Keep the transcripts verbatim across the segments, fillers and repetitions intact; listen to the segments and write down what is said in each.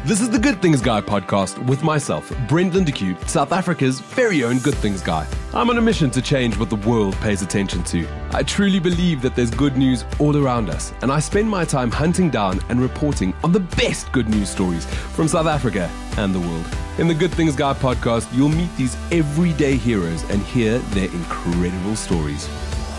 This is the Good Things Guy podcast with myself, Brent Lindeque, South Africa's very own Good Things Guy. I'm on a mission to change what the world pays attention to. I truly believe that there's good news all around us, and I spend my time hunting down and reporting on the best good news stories from South Africa and the world. In the Good Things Guy podcast, you'll meet these everyday heroes and hear their incredible stories.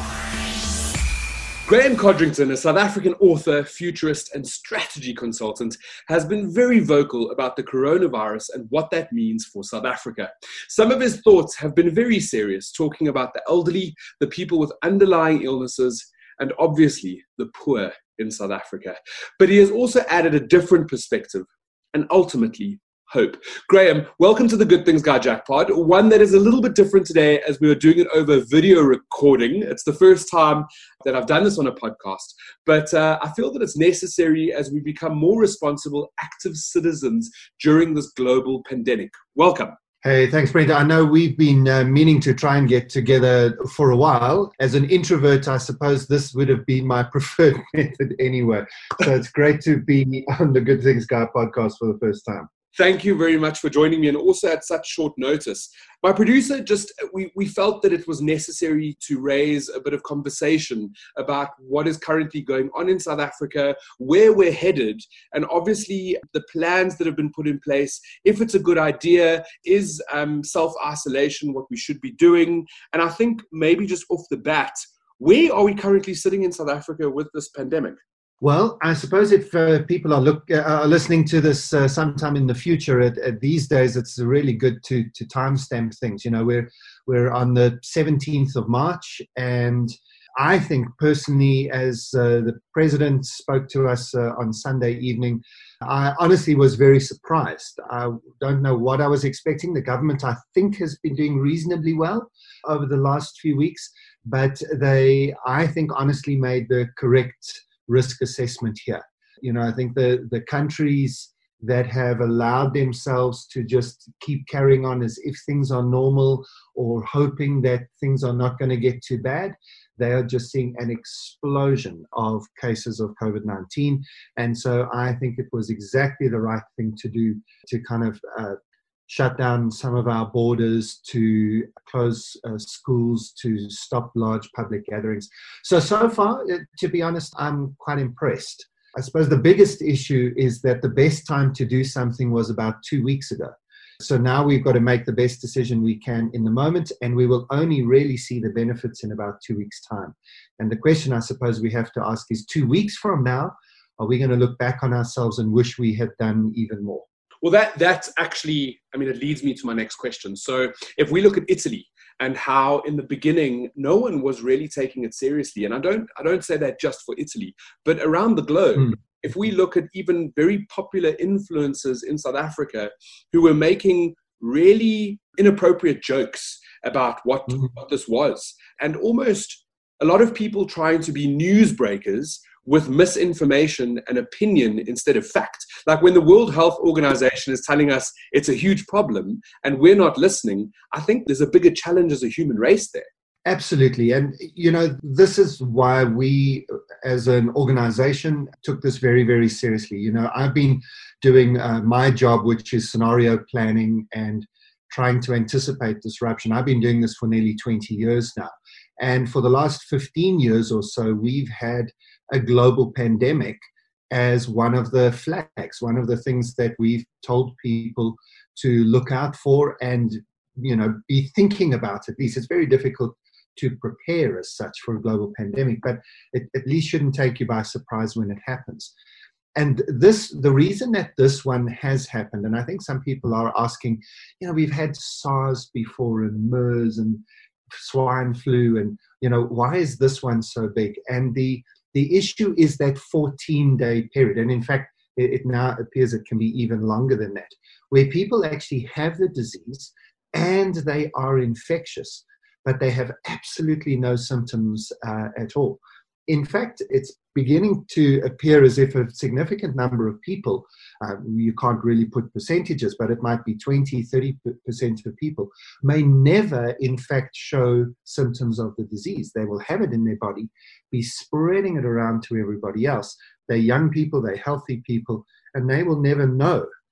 Graham Codrington, a South African author, futurist, and strategy consultant, has been very vocal about the coronavirus and what that means for South Africa. Some of his thoughts have been very serious, talking about the elderly, the people with underlying illnesses, and obviously the poor in South Africa. But he has also added a different perspective, and ultimately, hope. Graham, welcome to the Good Things Guy Jackpot, one that is a little bit different today as we are doing it over video recording. It's the first time that I've done this on a podcast, but uh, I feel that it's necessary as we become more responsible, active citizens during this global pandemic. Welcome. Hey, thanks, Brenda. I know we've been uh, meaning to try and get together for a while. As an introvert, I suppose this would have been my preferred method anyway. So it's great to be on the Good Things Guy podcast for the first time. Thank you very much for joining me, and also at such short notice. My producer just, we, we felt that it was necessary to raise a bit of conversation about what is currently going on in South Africa, where we're headed, and obviously the plans that have been put in place. If it's a good idea, is um, self-isolation what we should be doing? And I think maybe just off the bat, where are we currently sitting in South Africa with this pandemic? Well, I suppose if uh, people are look uh, are listening to this uh, sometime in the future, at, at these days, it's really good to to timestamp things. You know, we're we're on the seventeenth of March, and I think personally, as uh, the president spoke to us uh, on Sunday evening, I honestly was very surprised. I don't know what I was expecting. The government, I think, has been doing reasonably well over the last few weeks, but they, I think, honestly made the correct risk assessment here. You know, I think the, the countries that have allowed themselves to just keep carrying on as if things are normal or hoping that things are not going to get too bad, they are just seeing an explosion of cases of COVID nineteen. And so I think it was exactly the right thing to do to kind of uh, shut down some of our borders, to close uh, schools, to stop large public gatherings. So, so far, to be honest, I'm quite impressed. I suppose the biggest issue is that the best time to do something was about two weeks ago. So now we've got to make the best decision we can in the moment, and we will only really see the benefits in about two weeks' time. And the question I suppose we have to ask is, two weeks from now, are we going to look back on ourselves and wish we had done even more? Well, that that's actually, I mean, it leads me to my next question. So if we look at Italy and how in the beginning, no one was really taking it seriously. And I don't I don't say that just for Italy, but around the globe. Mm. If we look at even very popular influencers in South Africa who were making really inappropriate jokes about what, mm. what this was, and almost a lot of people trying to be newsbreakers with misinformation and opinion instead of fact. Like when the World Health Organization is telling us it's a huge problem and we're not listening, I think there's a bigger challenge as a human race there. Absolutely. And, you know, this is why we as an organization took this very, very seriously. You know, I've been doing uh, my job, which is scenario planning and trying to anticipate disruption. I've been doing this for nearly twenty years now. And for the last fifteen years or so, we've had a global pandemic as one of the flags, one of the things that we've told people to look out for and, you know, be thinking about. At least it's very difficult to prepare as such for a global pandemic, but it at least shouldn't take you by surprise when it happens. And this, the reason that this one has happened, and I think some people are asking, you know, we've had SARS before and MERS and swine flu, and, you know, why is this one so big? And the The issue is that fourteen-day period, and in fact, it, it now appears it can be even longer than that, where people actually have the disease and they are infectious, but they have absolutely no symptoms uh, at all. In fact, it's beginning to appear as if a significant number of people, uh, you can't really put percentages, but it might be twenty, thirty percent of people, may never in fact show symptoms of the disease. They will have it in their body, be spreading it around to everybody else. They're young people, they're healthy people, and they will never know.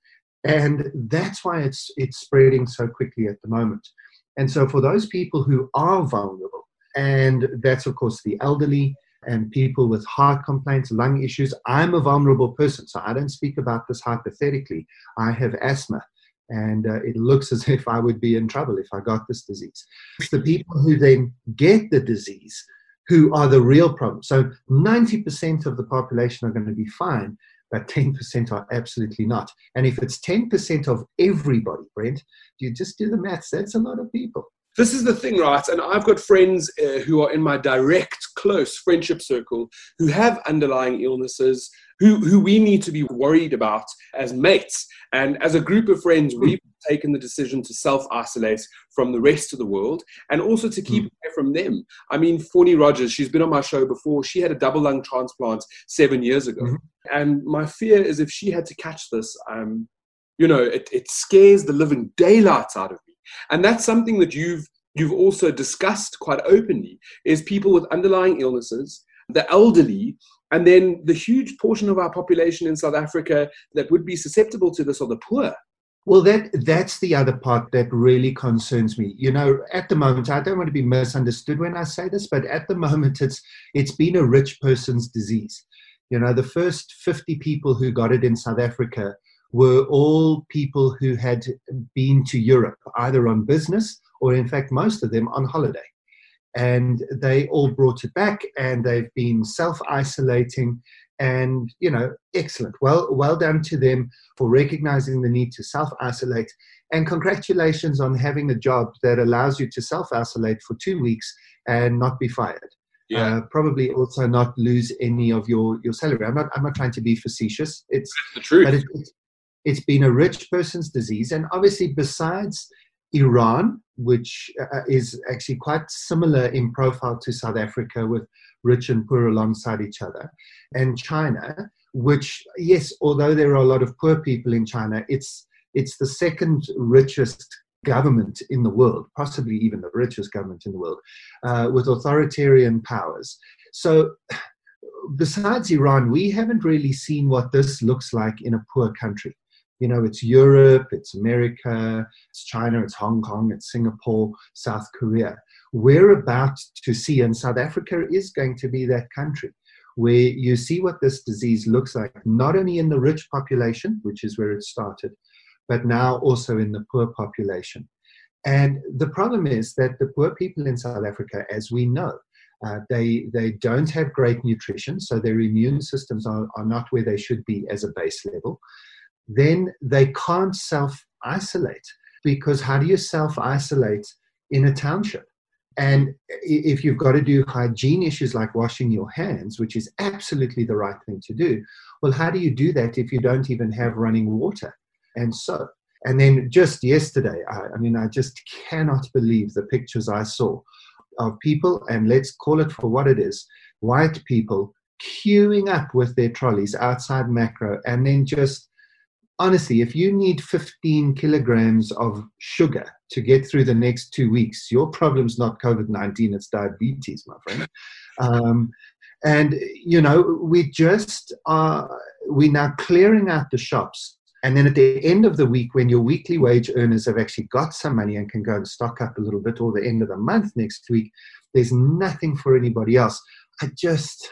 And that's why it's it's spreading so quickly at the moment. And so for those people who are vulnerable, and that's, of course, the elderly and people with heart complaints, lung issues. I'm a vulnerable person, so I don't speak about this hypothetically. I have asthma, and uh, it looks as if I would be in trouble if I got this disease. It's the people who then get the disease who are the real problem. So ninety percent of the population are going to be fine, but ten percent are absolutely not. And if it's ten percent of everybody, Brent, you just do the maths, that's a lot of people. This is the thing, right? And I've got friends uh, who are in my direct, close friendship circle who have underlying illnesses, who, who we need to be worried about as mates. And as a group of friends, we've taken the decision to self-isolate from the rest of the world and also to keep mm. away from them. I mean, Forney Rogers, she's been on my show before. She had a double lung transplant seven years ago. Mm-hmm. And my fear is if she had to catch this, um, you know, it, it scares the living daylights out of me. And that's something that you've you've also discussed quite openly, is people with underlying illnesses, the elderly, and then the huge portion of our population in South Africa that would be susceptible to this are the poor. Well, that that's the other part that really concerns me. You know, at the moment, I don't want to be misunderstood when I say this, but at the moment, it's it's been a rich person's disease. You know, the first fifty people who got it in South Africa were all people who had been to Europe, either on business or, in fact, most of them on holiday. And they all brought it back, and they've been self-isolating. And, you know, excellent. Well, well done to them for recognizing the need to self-isolate. And congratulations on having a job that allows you to self-isolate for two weeks and not be fired. Yeah. Uh, probably also not lose any of your, your salary. I'm not I'm not trying to be facetious. It's That's the truth. But it, it's, it's been a rich person's disease. And obviously, besides Iran, which uh, is actually quite similar in profile to South Africa, with rich and poor alongside each other, and China, which, yes, although there are a lot of poor people in China, it's it's the second richest government in the world, possibly even the richest government in the world, uh, with authoritarian powers. So besides Iran, we haven't really seen what this looks like in a poor country. You know, it's Europe, it's America, it's China, it's Hong Kong, it's Singapore, South Korea. We're about to see, and South Africa is going to be that country, where you see what this disease looks like, not only in the rich population, which is where it started, but now also in the poor population. And the problem is that the poor people in South Africa, as we know, uh, they they don't have great nutrition, so their immune systems are, are not where they should be as a base level. Then they can't self-isolate, because how do you self-isolate in a township? And if you've got to do hygiene issues like washing your hands, which is absolutely the right thing to do, well, how do you do that if you don't even have running water and soap? And then just yesterday, I, I mean, I just cannot believe the pictures I saw of people, and let's call it for what it is, white people queuing up with their trolleys outside Makro, and then just, honestly, if you need fifteen kilograms of sugar to get through the next two weeks, your problem's not COVID nineteen, it's diabetes, my friend. Um, and, you know, we just are, we're now clearing out the shops. And then at the end of the week, when your weekly wage earners have actually got some money and can go and stock up a little bit, or the end of the month next week, there's nothing for anybody else. I just...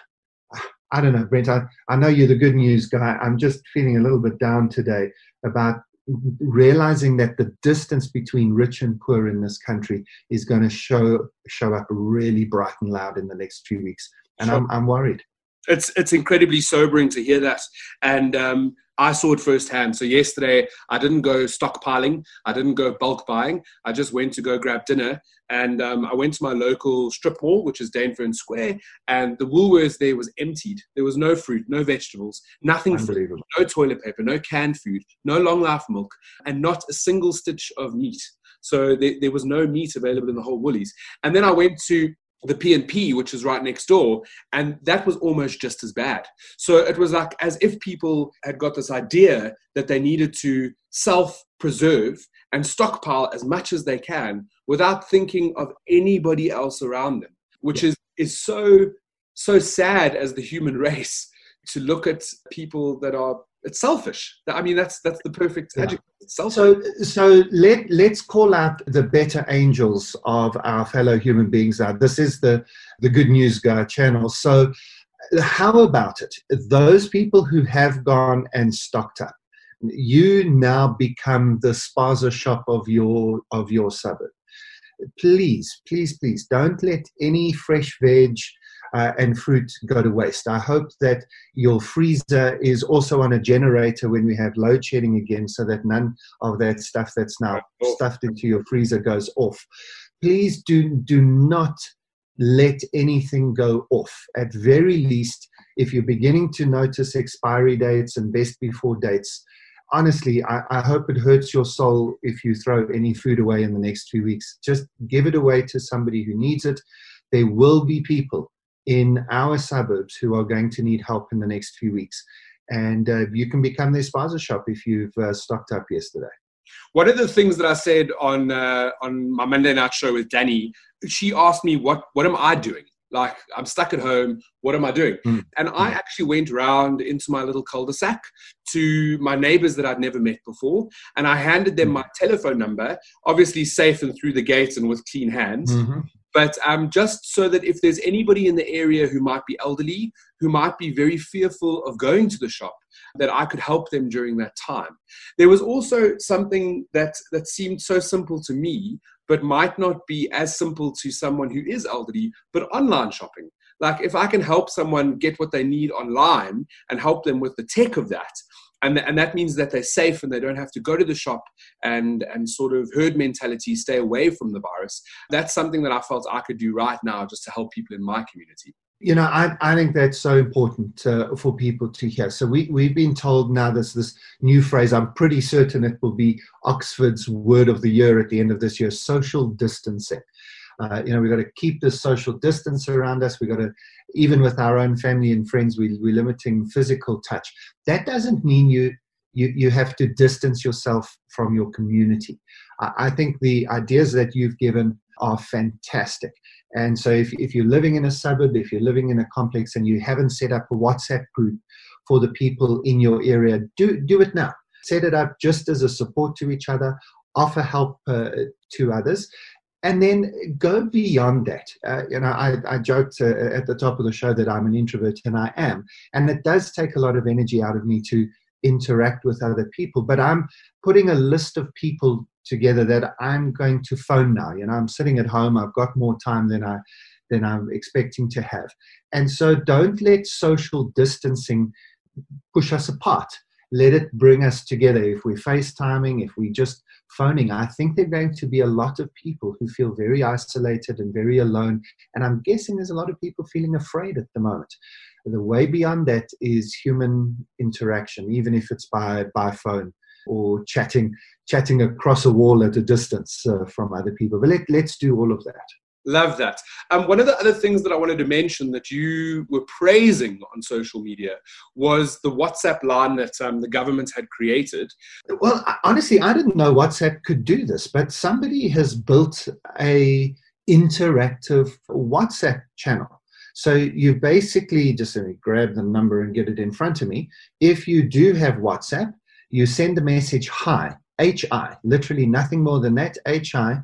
I don't know, Brent, I, I know you're the good news guy. I'm just feeling a little bit down today about realizing that the distance between rich and poor in this country is going to show show up really bright and loud in the next few weeks. And sure. I'm I'm worried. It's it's incredibly sobering to hear that. And um, I saw it firsthand. So yesterday, I didn't go stockpiling. I didn't go bulk buying. I just went to go grab dinner. And um, I went to my local strip mall, which is Danefern Square. And the Woolworths there was emptied. There was no fruit, no vegetables, nothing, food, no toilet paper, no canned food, no long life milk, and not a single stitch of meat. So there, there was no meat available in the whole Woolies. And then I went to the P and P, which is right next door, and that was almost just as bad. So it was like as if people had got this idea that they needed to self-preserve and stockpile as much as they can without thinking of anybody else around them, which yeah. is, is so, so sad as the human race to look at people that are it's selfish. I mean, that's that's the perfect Yeah. adjective. It's selfish. So, so let let's call out the better angels of our fellow human beings. Now, this is the the Good News Guy channel. So, how about it? Those people who have gone and stocked up, you now become the spaza shop of your of your suburb. Please, please, please don't let any fresh veg uh, and fruit go to waste. I hope that your freezer is also on a generator when we have load shedding again, so that none of that stuff that's now stuffed into your freezer goes off. Please do, do not let anything go off. At very least, if you're beginning to notice expiry dates and best before dates, honestly, I, I hope it hurts your soul if you throw any food away in the next few weeks. Just give it away to somebody who needs it. There will be people in our suburbs who are going to need help in the next few weeks. And uh, you can become their spaza shop if you've uh, stocked up yesterday. One of the things that I said on uh, on my Monday night show with Danny, she asked me, what, what am I doing? Like, I'm stuck at home. What am I doing? Mm. And I actually went around into my little cul-de-sac to my neighbors that I'd never met before. And I handed them my telephone number, obviously safe and through the gates and with clean hands. Mm-hmm. But um, just so that if there's anybody in the area who might be elderly, who might be very fearful of going to the shop, that I could help them during that time. There was also something that, that seemed so simple to me, but might not be as simple to someone who is elderly, but online shopping. Like, if I can help someone get what they need online and help them with the tech of that, and, th- and that means that they're safe and they don't have to go to the shop and, and sort of herd mentality, stay away from the virus. That's something that I felt I could do right now just to help people in my community. You know, I, I think that's so important uh, for people to hear. So we, we've been told now there's this new phrase. I'm pretty certain it will be Oxford's word of the year at the end of this year, social distancing. Uh, you know, we've got to keep this social distance around us. We've got to, even with our own family and friends, we, we're limiting physical touch. That doesn't mean you you, you have to distance yourself from your community. I, I think the ideas that you've given are fantastic. And so if, if you're living in a suburb, if you're living in a complex and you haven't set up a WhatsApp group for the people in your area, do, do it now. Set it up just as a support to each other, offer help uh, to others. And then go beyond that. Uh, you know, I, I joked uh, at the top of the show that I'm an introvert, and I am. And it does take a lot of energy out of me to interact with other people. But I'm putting a list of people together that I'm going to phone now. You know, I'm sitting at home. I've got more time than I than I'm expecting to have. And so don't let social distancing push us apart. Let it bring us together. If we're FaceTiming, if we're just phoning, I think there are going to be a lot of people who feel very isolated and very alone. And I'm guessing there's a lot of people feeling afraid at the moment. The way beyond that is human interaction, even if it's by, by phone or chatting chatting across a wall at a distance uh, from other people. But let, let's do all of that. Love that. Um, one of the other things that I wanted to mention that you were praising on social media was the WhatsApp line that um, the government had created. Well, honestly, I didn't know WhatsApp could do this, but somebody has built a interactive WhatsApp channel. So you basically just let me grab the number and get it in front of me. If you do have WhatsApp, you send a message hi, H I, literally nothing more than that, H I,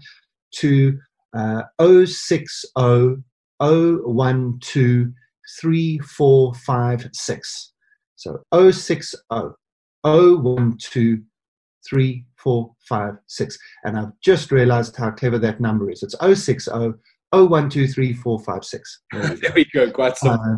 to Uh, zero six zero zero one two three four five six. So zero six zero zero one two three four five six. And I've just realized how clever that number is. It's zero six zero zero one two three four five six. There, there we go. Quite simple.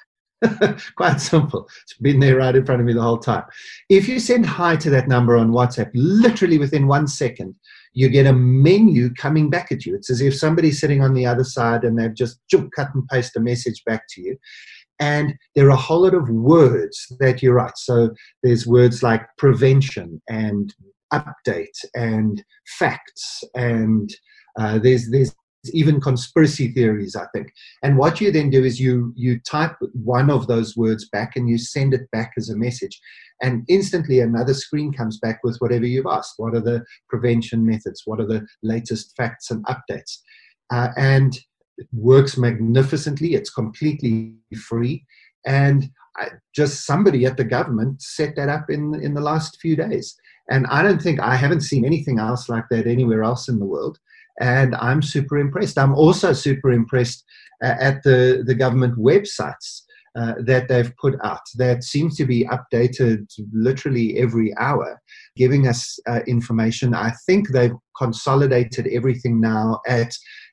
Uh, quite simple. It's been there right in front of me the whole time. If you send hi to that number on WhatsApp, literally within one second, you get a menu coming back at you. It's as if somebody's sitting on the other side and they've just jump, cut and paste a message back to you. And there are a whole lot of words that you write. So there's words like prevention and update and facts. And uh, there's there's even conspiracy theories, I think. And what you then do is you you type one of those words back and you send it back as a message. And instantly another screen comes back with whatever you've asked. What are the prevention methods? What are the latest facts and updates? Uh, and it works magnificently. It's completely free. And I, just somebody at the government set that up in, in the last few days. And I don't think, I haven't seen anything else like that anywhere else in the world. And I'm super impressed. I'm also super impressed uh, at the, the government websites uh, that they've put out that seems to be updated literally every hour, giving us uh, information. I think they've consolidated everything now at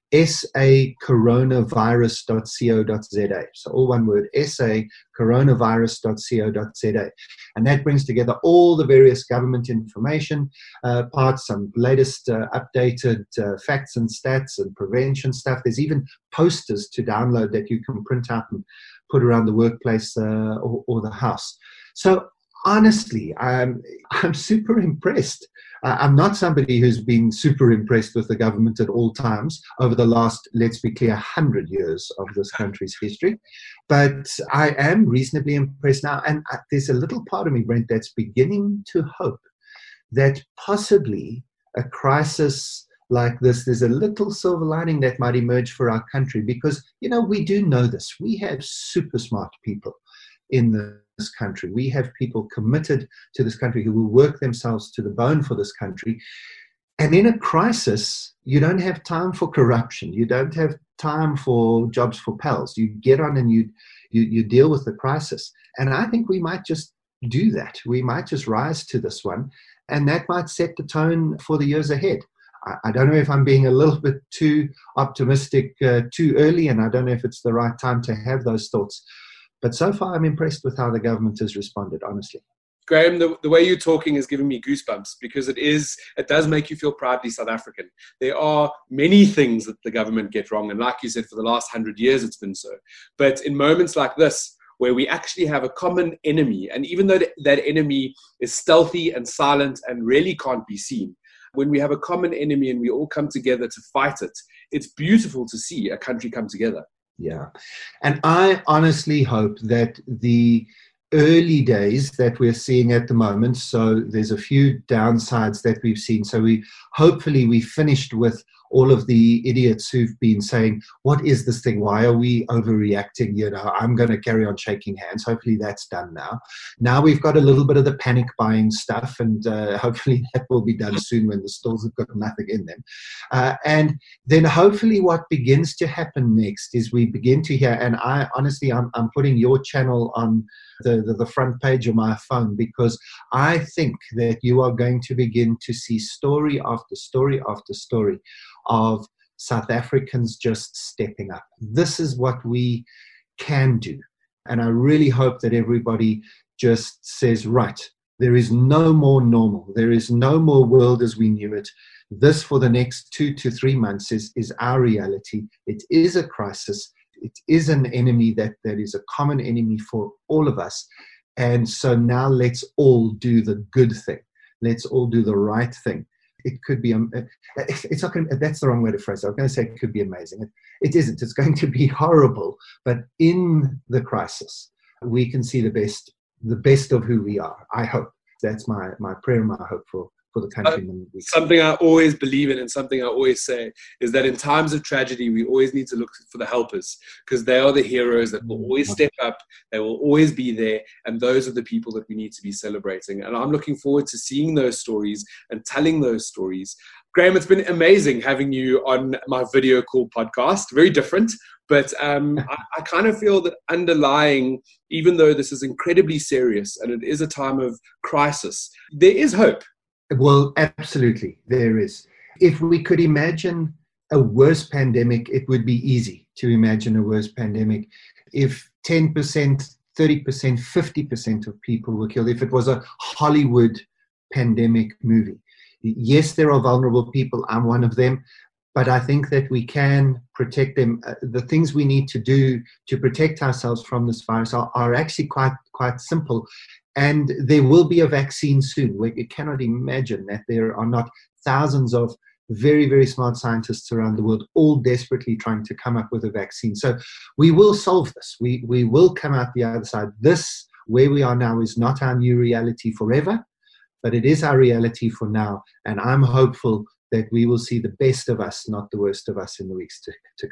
s a coronavirus dot co dot z a. So all one word, s a coronavirus dot co dot z a. And that brings together all the various government information uh, parts, some latest uh, updated uh, facts and stats and prevention stuff. There's even posters to download that you can print out and put around the workplace uh, or, or the house. So honestly, I'm, I'm super impressed. Uh, I'm not somebody who's been super impressed with the government at all times over the last, let's be clear, one hundred years of this country's history. But I am reasonably impressed now. And uh, there's a little part of me, Brent, that's beginning to hope that possibly a crisis like this, there's a little silver lining that might emerge for our country. Because, you know, we do know this. We have super smart people in the this country. We have people committed to this country who will work themselves to the bone for this country. And in a crisis, you don't have time for corruption. You don't have time for jobs for pals. You get on and you, you, you deal with the crisis. And I think we might just do that. We might just rise to this one. And that might set the tone for the years ahead. I, I don't know if I'm being a little bit too optimistic uh, too early, and I don't know if it's the right time to have those thoughts. But so far, I'm impressed with how the government has responded, honestly. Graham, the, the way you're talking is giving me goosebumps because it is, it does make you feel proudly South African. There are many things that the government get wrong. And like you said, for the last hundred years, it's been so. But in moments like this, where we actually have a common enemy, and even though that enemy is stealthy and silent and really can't be seen, when we have a common enemy and we all come together to fight it, it's beautiful to see a country come together. Yeah. And I honestly hope that the early days that we're seeing at the moment, so there's a few downsides that we've seen. So we hopefully we finished with all of the idiots who've been saying, what is this thing? Why are we overreacting? You know, I'm going to carry on shaking hands. Hopefully that's done now. Now we've got a little bit of the panic buying stuff, and uh, hopefully that will be done soon when the stores have got nothing in them. Uh, and then hopefully what begins to happen next is we begin to hear, and I honestly, I'm, I'm putting your channel on the, the, the front page of my phone, because I think that you are going to begin to see story after story after story of South Africans just stepping up. This is what we can do. And I really hope that everybody just says, right, there is no more normal. There is no more world as we knew it. This for the next two to three months is, is our reality. It is a crisis. It is an enemy that, that is a common enemy for all of us. And so now let's all do the good thing. Let's all do the right thing. It could be, um, it's not going to, that's the wrong way to phrase it. I'm going to say it could be amazing. It, it isn't. It's going to be horrible. But in the crisis, we can see the best, the best of who we are. I hope. That's my, my prayer and my hope for, for the country. Uh, something I always believe in and something I always say is that in times of tragedy, we always need to look for the helpers, because they are the heroes that will always step up. They will always be there. And those are the people that we need to be celebrating. And I'm looking forward to seeing those stories and telling those stories. Graham, it's been amazing having you on my video call podcast. Very different, but um, I, I kind of feel that underlying, even though this is incredibly serious and it is a time of crisis, there is hope. Well, absolutely, there is. If we could imagine a worse pandemic, it would be easy to imagine a worse pandemic. If ten percent, thirty percent, fifty percent of people were killed, if it was a Hollywood pandemic movie. Yes, there are vulnerable people. I'm one of them. But I think that we can protect them. Uh, the things we need to do to protect ourselves from this virus are, are actually quite, quite simple. And there will be a vaccine soon. We cannot imagine that there are not thousands of very, very smart scientists around the world, all desperately trying to come up with a vaccine. So we will solve this. We, we will come out the other side. This, where we are now, is not our new reality forever, but it is our reality for now. And I'm hopeful that we will see the best of us, not the worst of us, in the weeks to, to come.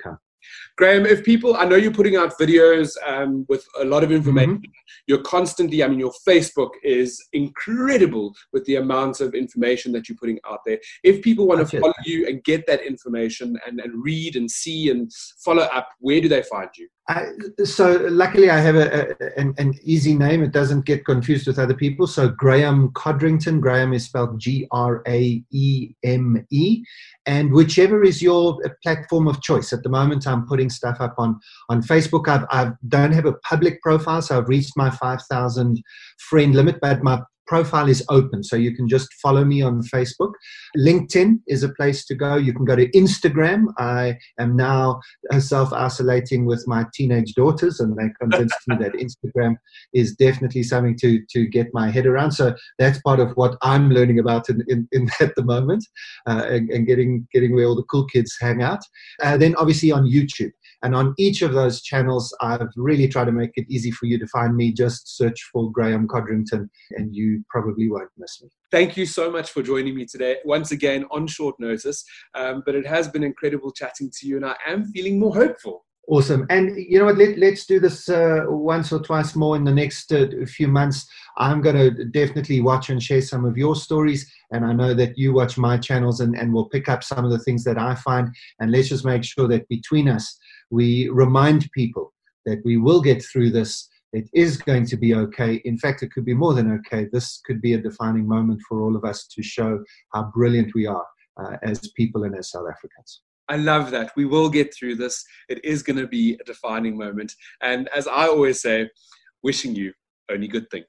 Graham, if people, I know you're putting out videos um, with a lot of information. Mm-hmm. You're constantly, I mean, your Facebook is incredible with the amount of information that you're putting out there. If people want That's to follow it. you and get that information and, and read and see and follow up, where do they find you? I, so luckily I have a, a, an, an easy name. It doesn't get confused with other people. So Graham Codrington. Graham is spelled G R A E M E. And whichever is your platform of choice. At the moment, I'm putting stuff up on, on Facebook. I've, I don't have a public profile, so I've reached my five thousand friend limit, but my profile is open, so you can just follow me on Facebook. LinkedIn is a place to go. You can go to Instagram. I am now self-isolating with my teenage daughters, and they convinced me that Instagram is definitely something to, to get my head around. So that's part of what I'm learning about in, in, in at the moment, uh, and, and getting, getting where all the cool kids hang out. Uh, then obviously on YouTube. And on each of those channels, I've really tried to make it easy for you to find me. Just search for Graham Codrington and you probably won't miss me. Thank you so much for joining me today, once again on short notice. Um, but it has been incredible chatting to you, and I am feeling more hopeful. Awesome. And you know what, Let, let's do this uh, once or twice more in the next uh, few months. I'm going to definitely watch and share some of your stories. And I know that you watch my channels, and, and we'll pick up some of the things that I find. And let's just make sure that between us, we remind people that we will get through this. It is going to be okay. In fact, it could be more than okay. This could be a defining moment for all of us to show how brilliant we are uh, as people and as South Africans. I love that. We will get through this. It is going to be a defining moment. And as I always say, wishing you only good things.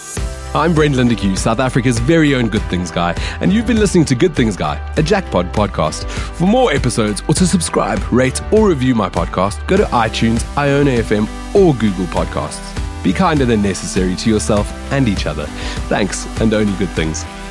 I'm Brent Lindeque, South Africa's very own Good Things Guy, and you've been listening to Good Things Guy, a Jackpod podcast. For more episodes or to subscribe, rate, or review my podcast, go to iTunes, Iona F M, or Google Podcasts. Be kinder than necessary to yourself and each other. Thanks, and only good things.